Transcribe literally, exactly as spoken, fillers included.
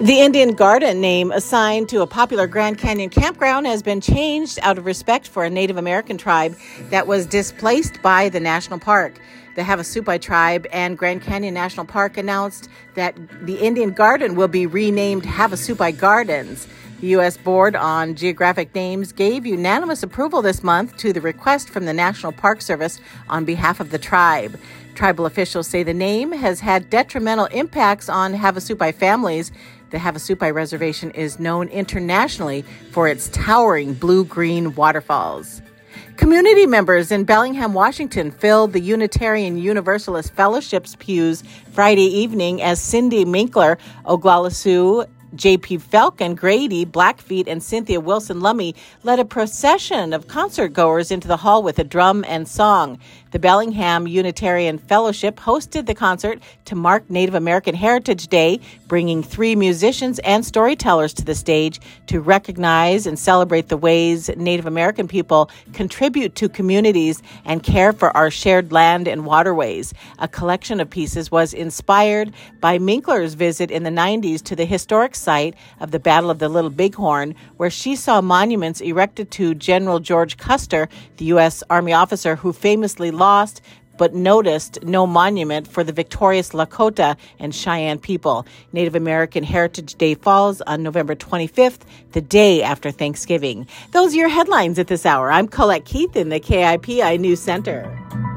The Indian Garden name assigned to a popular Grand Canyon campground has been changed out of respect for a Native American tribe that was displaced by the national park. The Havasupai tribe and Grand Canyon National Park announced that the Indian Garden will be renamed Havasupai Gardens. The U S Board on Geographic Names gave unanimous approval this month to the request from the National Park Service on behalf of the tribe. Tribal officials say the name has had detrimental impacts on Havasupai families. The Havasupai Reservation is known internationally for its towering blue-green waterfalls. Community members in Bellingham, Washington filled the Unitarian Universalist Fellowship's pews Friday evening as Cindy Minkler, Oglala J P Falcon, Grady, Blackfeet, and Cynthia Wilson-Lummy led a procession of concert-goers into the hall with a drum and song. The Bellingham Unitarian Fellowship hosted the concert to mark Native American Heritage Day, bringing three musicians and storytellers to the stage to recognize and celebrate the ways Native American people contribute to communities and care for our shared land and waterways. A collection of pieces was inspired by Minkler's visit in the nineties to the historic site of the Battle of the Little Bighorn, where she saw monuments erected to General George Custer, the U S Army officer who famously lost but noticed no monument for the victorious Lakota and Cheyenne people. Native American Heritage Day falls on November twenty-fifth, the day after Thanksgiving. Those are your headlines at this hour. I'm Colette Keith in the K I P I News Center.